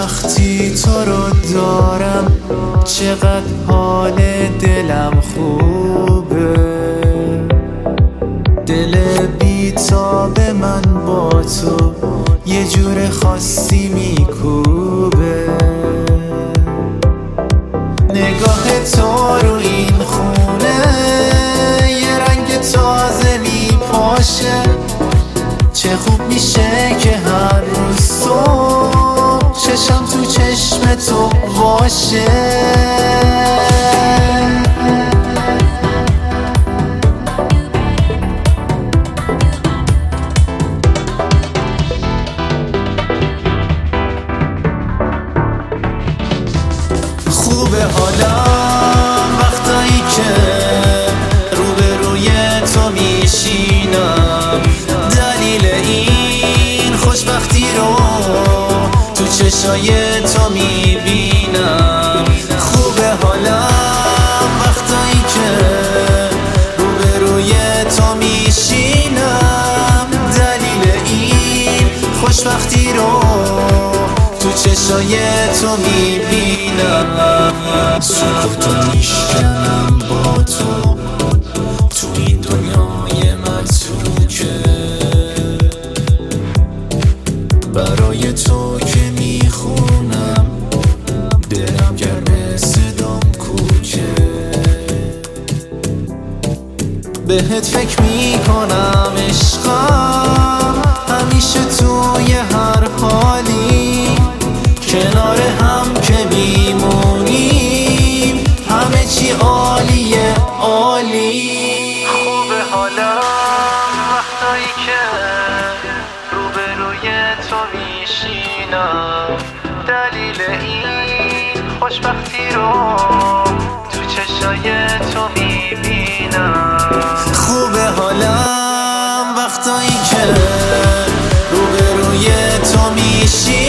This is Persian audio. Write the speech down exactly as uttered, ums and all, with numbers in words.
وقتی تو رو دارم چقدر حال دلم خوبه. دل بیتاب من با تو یه جور خاصی میکوبه. نگاه تو رو این خونه یه رنگ تازه میپاشه. چه خوب میشه که هر روز صبح چشم تو چشم تو باشه. خوبه حالم وقتایی که روبروی تو میشینم. دلیل این خوشبختی رو تو چشای تو میبینم. خوبه حالم وقتایی که روبروی تو میشینم. دلیل این خوشبختی رو تو چشای تو میبینم. سکوتو میشکنم با تو تو این دنیای متروکه. برای تو که میخونم دلم گرمه صدام کوچه. بهت فکر میکنم عشقم همیشه توی هر حالی. کنار هم که میمونیم همه چی عالیه عالی. خوبه حالم وقتایی که روبروی تو میشینم. دلیل این خوشبختی رو تو چشای تو میبینم. خوبه حالم وقتایی که روبروی تو میشینم.